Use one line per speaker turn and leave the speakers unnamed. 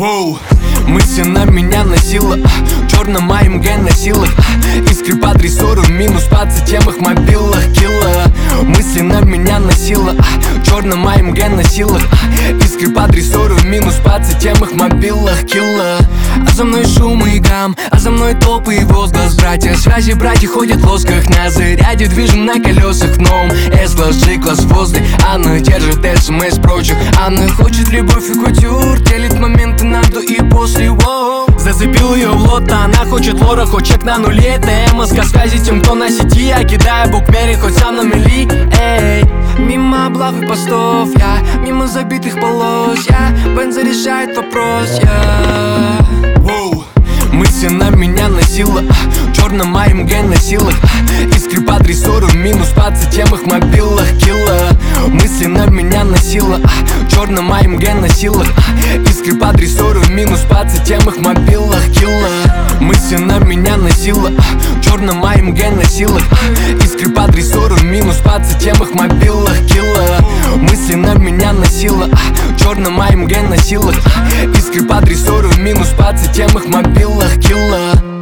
Воу, мысленно меня носила, черным АМГ носила, искры по дрессуру, минус по тем их мобилах килла. Мысленно меня носила, черным АМГ носила, искры по дрессуру, минус по тем их мобилах килла. А за мной шум и гам, а за мной толпы и возглас. Братья, связи, братья ходят в лосках, на заряде движем на колесах. В новом S-класс, G-класс возле. Она держит СМС прочих. Она хочет любовь и кутюр, делит моменты на до и после. Воу. Зацепил ее в лот, она хочет лора, хоть чек на нуле. ТМСК связи тем, кто на сети. Я кидаю букмеры, хоть сам на мели. Эй, мимо облав и постов я, мимо забитых полос я, бенза решает вопрос я. Воу. Мысленно меня носила, черным АМГ носила, искры по дрессуру, минус по тем их мобилах килла. Мысленно меня носила, черным АМГ носила, искры по дрессуру, минус по тем их мобилах килла. Мысленно меня носила, черным АМГ носила, искры по дрессуру, минус по тем их мобилах килла. Мысленно меня носила, черным АМГ носила, искры по дрессуру, минус по тем их мобилах килла.